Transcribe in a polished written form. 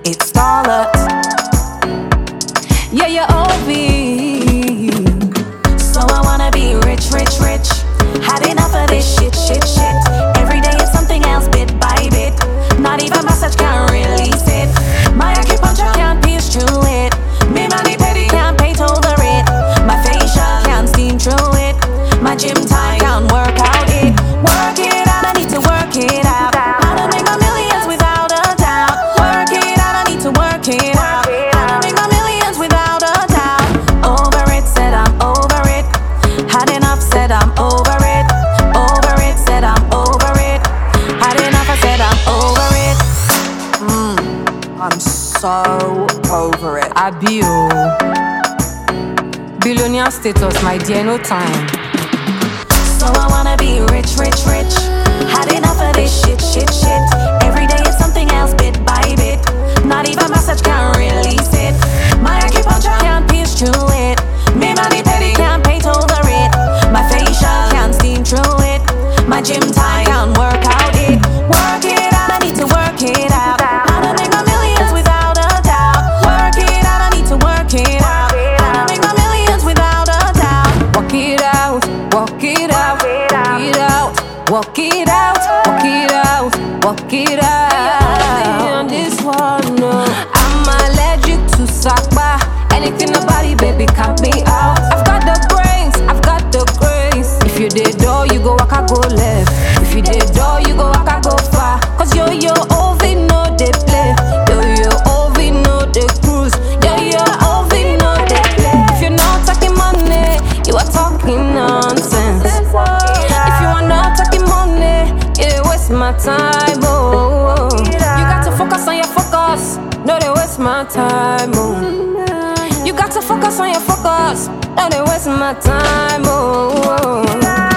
It's Scarlet. Yeah, you're OV. So I wanna be rich, rich, rich. Had enough of this shit, shit, shit. Every day it's something else, bit by bit. Not even massage can release it. My acupuncture can't pierce through it. Me money petty can't pay over it. My facial can't steam through it. My gym time can't work out it. Work it out, I need to work it out. How to make my millions without a doubt. Work it out, I need to work it out. How to make my millions without a doubt. Over it, said I'm over it. Had enough, said I'm over it. Over it, said I'm over it. Had enough, I said I'm over it. I'm so over it. Billionaire status, my dear, no time. So I wanna be rich, rich, rich. Had enough of this shit, shit, shit. Every day it's something else, bit by bit. Not even massage can release it. My acupuncture can't pierce through it. Me money petty can't pay over it. My facial can't steam through it. My gym time can't work out it. Work it out, I need to work it out. How to make my millions without a doubt. Work it out, I need to work it out. How to make my millions without a doubt. Walk it out, walk it out, walk it out, walk it out, walk it out, walk it out. On this one, no. I'm allergic to sakba. Anything about it, baby, cut me out. I've got the brains, I've got the grace. If you did door, you go walk, I go left. If you did door, you go walk, I go far. Cause yo, OV, no, they play. Yo, OV, no, they cruise. Yo, OV, no, they play. If you're not talking money, you are talking nonsense. If you are not talking money, you waste my time, oh. You got to focus on your focus, no, they waste my time, oh. You got to focus on your focus, no, they waste my time, oh.